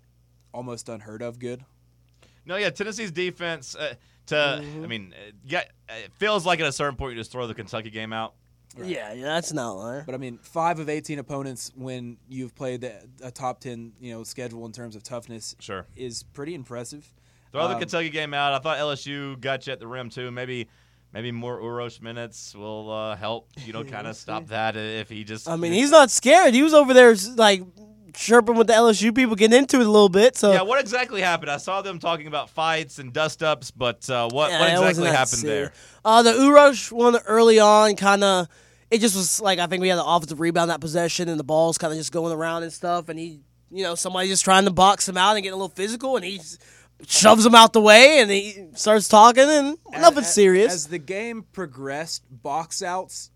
almost unheard of good. No, yeah, Tennessee's defense. Uh, to mm-hmm. I mean, uh, yeah, it feels like at a certain point you just throw the Kentucky game out. Right. Yeah, yeah, that's not lying. But I mean, five of eighteen opponents when you've played the, a top ten, you know, schedule in terms of toughness, sure, is pretty impressive. Throw um, the Kentucky game out. I thought L S U got you at the rim too. Maybe, maybe more Urosh minutes will uh, help. You know, kind of stop that if he just. I mean, he's not scared. He was over there like chirping with the L S U people, getting into it a little bit. So yeah, what exactly happened? I saw them talking about fights and dust ups, but uh, what yeah, what exactly happened serious. there? Uh, the Urosh one early on kind of. It just was like, I think we had the offensive rebound that possession, and the ball's kind of just going around and stuff, and he, you know, somebody just trying to box him out and getting a little physical, and he shoves him out the way, and he starts talking, and nothing as, serious. As the game progressed, box outs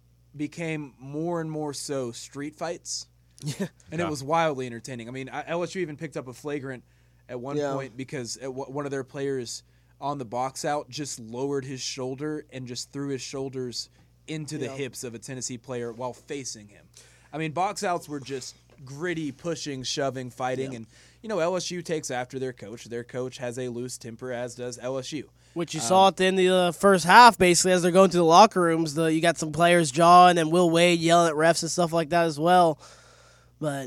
became more and more so street fights, yeah, and yeah. it was wildly entertaining. I mean, L S U even picked up a flagrant at one yeah. point because at w- one of their players on the box out just lowered his shoulder and just threw his shoulders into the yeah. hips of a Tennessee player while facing him. I mean, box outs were just gritty, pushing, shoving, fighting, yeah. and, you know, L S U takes after their coach. Their coach has a loose temper, as does L S U. Which you um, saw at the end of the first half, basically, as they're going to the locker rooms. The, you got some players jawing and Will Wade yelling at refs and stuff like that as well. But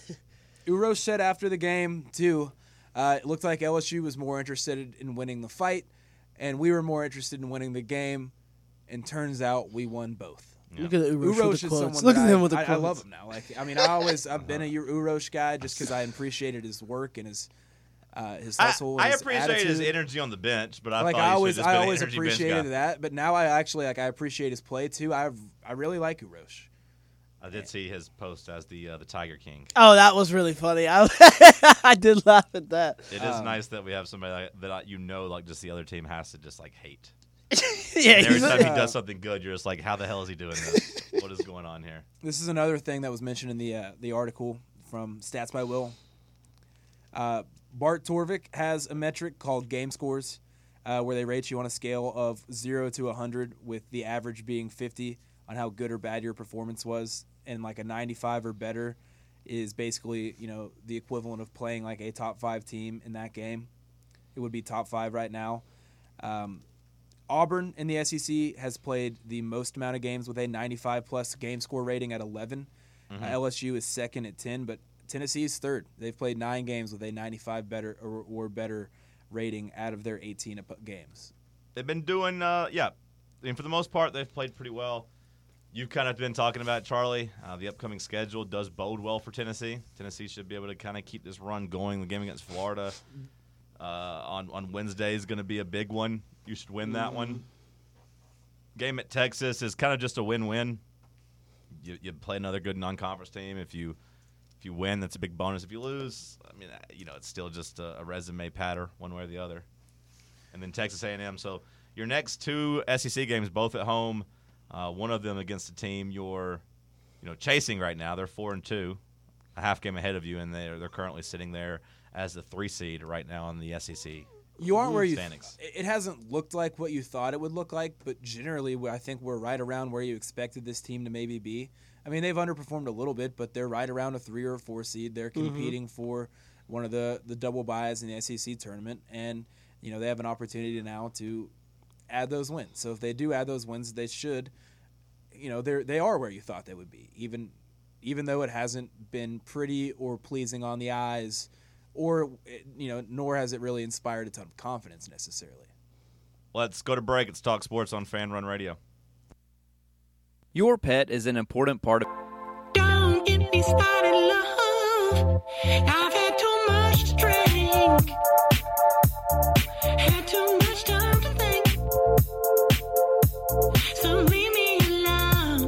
Urosh said after the game, too, uh, it looked like L S U was more interested in winning the fight, and we were more interested in winning the game. And turns out we won both. Yeah. Look at Urosh, Urosh with is the quotes. someone Look that at him I, with the I, quotes. I love him now. Like, I mean, I always I've been a Urosh guy just because I appreciated his work and his uh, his hustle. I, and I his appreciated attitude. his energy on the bench, but I like thought I he always should have I just been always an energy bench appreciated guy. that. But now I actually like I appreciate his play too. I I really like Urosh. I did see his post as the uh, the Tiger King. Oh, that was really funny. I I did laugh at that. It is Um, nice that we have somebody like, that I, you know, like just the other team has to just like hate. yeah, And every he's time he a, does something good, you're just like, how the hell is he doing this? What is going on here? This is another thing that was mentioned in the uh, the article from Stats by Will. Uh, Bart Torvik has a metric called Game Scores, uh, where they rate you on a scale of zero to one hundred, with the average being fifty on how good or bad your performance was, and like a ninety-five or better is basically, you know, the equivalent of playing like a top five team in that game. It would be top five right now. Um, Auburn in the S E C has played the most amount of games with a ninety-five plus game score rating at eleven. Mm-hmm. Uh, L S U is second at ten, but Tennessee is third. They've played nine games with a ninety-five better or, or better rating out of their eighteen games. They've been doing, uh, yeah. I mean, for the most part, they've played pretty well. You've kind of been talking about, Charlie, uh, the upcoming schedule does bode well for Tennessee. Tennessee should be able to kind of keep this run going. The game against Florida uh, on, on Wednesday is going to be a big one. You should win that mm-hmm. one. Game at Texas is kind of just a win-win. You, you play another good non-conference team. If you if you win, that's a big bonus. If you lose, I mean, you know, it's still just a, a resume patter one way or the other. And then Texas A and M. So your next two S E C games, both at home. Uh, one of them against a team you're, you know, chasing right now. They're four and two, a half game ahead of you, and they're they're currently sitting there as the three seed right now in the S E C. You aren't where you. Standings. It hasn't looked like what you thought it would look like, but generally, I think we're right around where you expected this team to maybe be. I mean, they've underperformed a little bit, but they're right around a three or a four seed. They're competing mm-hmm. for one of the the double buys in the S E C tournament, and you know they have an opportunity now to add those wins. So if they do add those wins, they should. You know, they they are where you thought they would be, even even though it hasn't been pretty or pleasing on the eyes, or you know, nor has it really inspired a ton of confidence necessarily. Let's go to break. It's Talk Sports on Fan Run Radio. Your pet is an important part of. Don't get me started, love. I've had too much to drink. Had too much time to think. So leave me alone.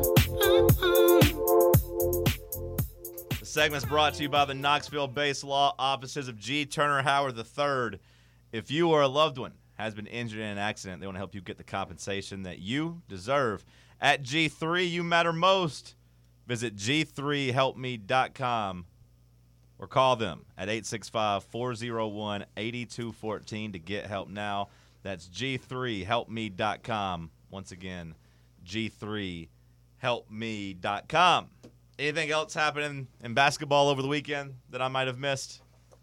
The segment's brought to you by the Knoxville-based law offices of G. Turner Howard the third. If you or a loved one has been injured in an accident, they want to help you get the compensation that you deserve. At G three, you matter most. Visit G three help me dot com or call them at eight six five, four oh one, eight two one four to get help now. That's G three help me dot com. Once again, G three help me dot com. Anything else happening in basketball over the weekend that I might have missed?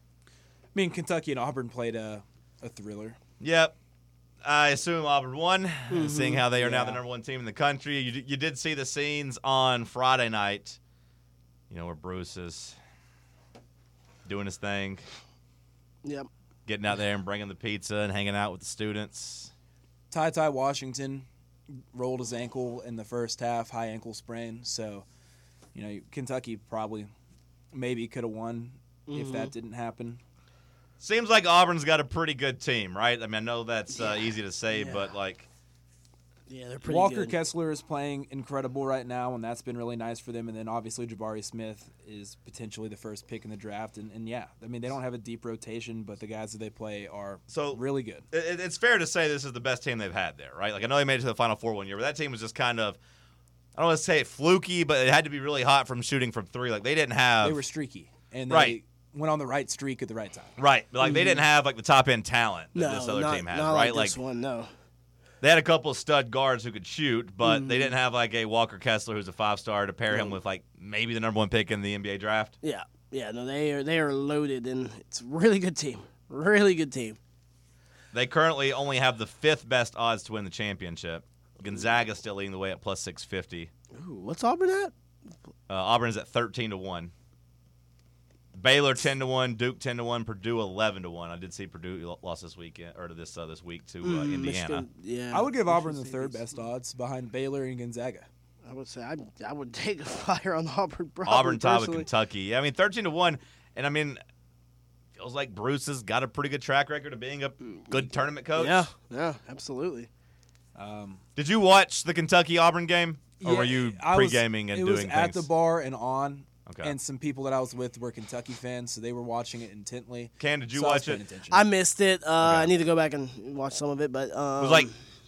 I mean, Kentucky and Auburn played a, a thriller. Yep. I assume Auburn won, mm-hmm. seeing how they are yeah. now the number one team in the country. You, you did see the scenes on Friday night, you know, where Bruce is doing his thing. Yep. Getting out there and bringing the pizza and hanging out with the students. Ty Ty Washington rolled his ankle in the first half, high ankle sprain. So, you know, Kentucky probably maybe could have won mm-hmm. if that didn't happen. Seems like Auburn's got a pretty good team, right? I mean, I know that's uh, easy to say, yeah. but, like... Yeah, they're pretty Walker good. Kessler is playing incredible right now, and that's been really nice for them. And then, obviously, Jabari Smith is potentially the first pick in the draft. And, and yeah, I mean, they don't have a deep rotation, but the guys that they play are so really good. It, it's fair to say this is the best team they've had there, right? Like, I know they made it to the Final Four one year, but that team was just kind of... I don't want to say it fluky, but it had to be really hot from shooting from three. Like, they didn't have... They were streaky. And they right. went on the right streak at the right time. Right. But, like, mm-hmm. they didn't have, like, the top-end talent that no, this other not, team has, not right? Like this like, one, no. They had a couple of stud guards who could shoot, but mm-hmm. they didn't have, like, a Walker Kessler who's a five-star to pair him with, like, maybe the number one pick in the N B A draft. Yeah. Yeah, no, they are, they are loaded, and it's a really good team. Really good team. They currently only have the fifth best odds to win the championship. Gonzaga still leading the way at plus six fifty. Ooh, what's Auburn at? Uh, Auburn's at thirteen to one. Baylor ten to one, Duke ten to one, Purdue eleven to one. I did see Purdue lost this weekend or this uh, this week to uh, mm, Indiana. Michigan, yeah, I would give Auburn the third best odds behind Baylor and Gonzaga. I would say I I would take a flyer on Auburn. Probably, Auburn tied with personally. Kentucky. Yeah, I mean thirteen to one, and I mean feels like Bruce has got a pretty good track record of being a good tournament coach. Yeah, yeah, absolutely. Um, Did you watch the Kentucky Auburn game, or yeah, were you I was- pre-gaming and it doing was at things? the bar and on. Okay. And some people that I was with were Kentucky fans, so they were watching it intently. Cam, did you so I was watch paying it? attention. I missed it. Uh, Okay. I need to go back and watch some of it, but um, It was like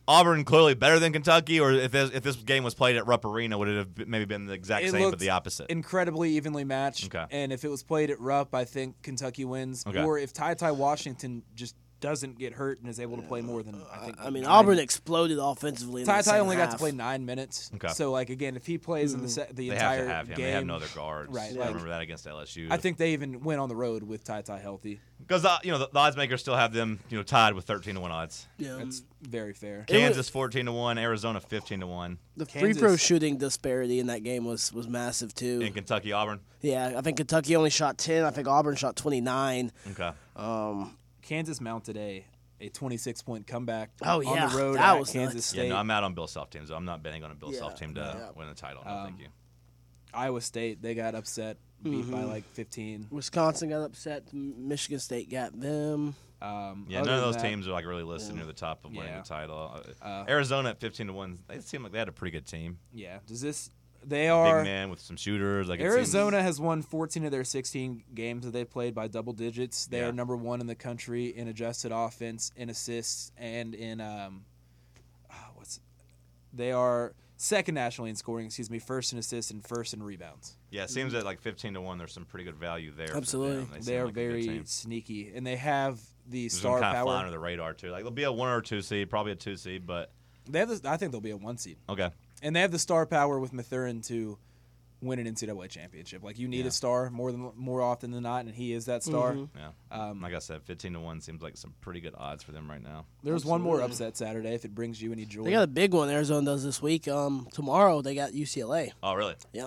Auburn clearly better than Kentucky, or if this, if this game was played at Rupp Arena, would it have maybe been the exact It same but looked the opposite? Incredibly evenly matched. Okay. And if it was played at Rupp, I think Kentucky wins. Okay. Or if Ty Ty Washington just doesn't get hurt and is able to play more than I think. I mean, nine- Auburn exploded offensively. In Ty the Ty second only got to half. play nine minutes. Okay. So like again, if he plays in the se- the they entire have to have him. game, They have no other guards. Right, I like- remember that against L S U. I think they even went on the road with Ty Ty healthy. because you know the, the odds makers still have them you know tied with thirteen to one odds. Yeah, That's very fair. It was- Kansas fourteen to one, Arizona fifteen to one, the free throw Kansas- shooting disparity in that game was was massive too. in Kentucky Auburn. Yeah, I think Kentucky only shot ten. I think Auburn shot twenty-nine. Okay. Um, Kansas mounted a a twenty-six point comeback Oh, on yeah, the road that at was Kansas nuts. State. Yeah, no, I'm out on Bill Self teams. So I'm not betting on a Bill Yeah, Self team to yeah. win the title. No, Um, thank you. Iowa State, they got upset, beat by Mhm. like fifteen. Wisconsin got upset. Michigan State got them. Um, Yeah, other none of than those that- teams are like really listed near the top of winning Yeah. the title. Uh, Uh, Arizona at fifteen to one. They seem like they had a pretty good team. Yeah. Does this? They are. Big man with some shooters. Like it seems- Arizona has won fourteen of their sixteen games that they played by double digits. They Yeah. are number one in the country in adjusted offense, in assists, and in um, ah, what's they are second nationally in scoring. Excuse me, first in assists and first in rebounds. Yeah, it seems that like fifteen to one. There's some pretty good value there. for Absolutely. them. They, seem are like a good very team. sneaky, and they have the There's star kind of power. flying under the radar too. Like they'll be a one or two seed, probably a two seed, but They have. This, I think they'll be a one seed, okay. and they have the star power with Mathurin to win an N C double A championship. Like you need Yeah. a star more than more often than not, and he is that star. Mhm. Yeah. Um, Like I said, fifteen to one seems like some pretty good odds for them right now. There's one more upset Saturday if it brings you any joy. They got a big one. Arizona does this week. Um, tomorrow they got U C L A. Oh, really? Yep,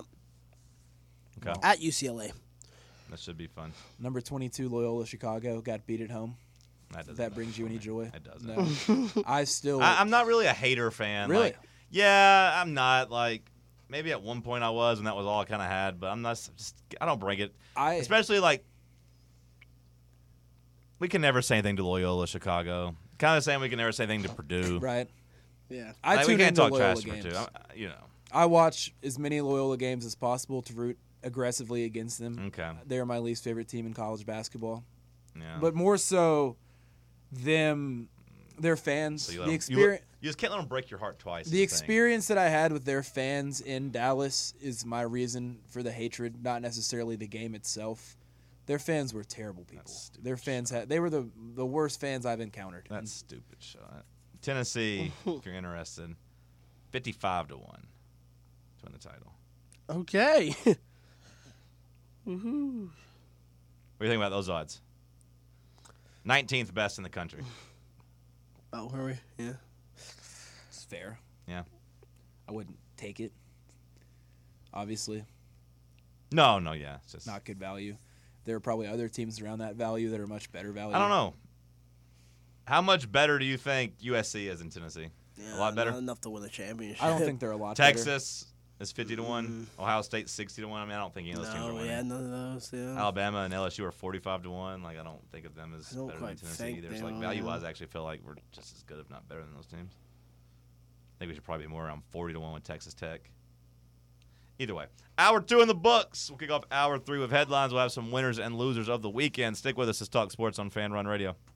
Okay. at U C L A. That should be fun. Number twenty-two Loyola Chicago got beat at home. That, doesn't That matter brings you for any me. joy? It doesn't. No. I still. I, I'm not really a hater fan. Really? Like, yeah, I'm not. Like, maybe at one point I was, and that was all I kind of had. But I'm not. Just, I don't bring it. I Especially like, we can never say anything to Loyola Chicago. Kind of saying we can never say anything to Purdue. right. Yeah, I Like, we tune can't into talk Loyola trash to games. Purdue. I, you know. I watch as many Loyola games as possible to root aggressively against them. Okay. They're my least favorite team in college basketball. Yeah. But more so, them, their fans. So you, let the them- you, experience. you just can't let them break your heart twice. is The thing. experience that I had with their fans in Dallas is my reason for the hatred, not necessarily the game itself. Their fans were terrible people. That's stupid Their fans had they were the the worst fans I've encountered. That's stupid shot. Tennessee, if you're interested, fifty-five to one to win the title. okay. What Woohoo. do you think about those odds? nineteenth best in the country. Oh, where are we? Yeah. It's fair. Yeah. I wouldn't take it. Obviously, No, no, yeah. It's just not good value. There are probably other teams around that value that are much better value. I don't know. How much better do you think U S C is in Tennessee? Yeah, A lot better? Not enough to win a championship. I don't think they're a lot better. Texas is fifty to one. Ohio State sixty to one. I mean, I don't think any of those teams are No, winning. yeah, none of those. Yeah. Alabama and L S U are forty-five to one. Like I don't think of them as I don't better than quite Tennessee think either. they So like are. value wise, I actually feel like we're just as good, if not better, than those teams. I think we should probably be more around forty to one with Texas Tech. Either way, hour two in the books. We'll kick off hour three with headlines. We'll have some winners and losers of the weekend. Stick with us. Let's talk sports on Fan Run Radio.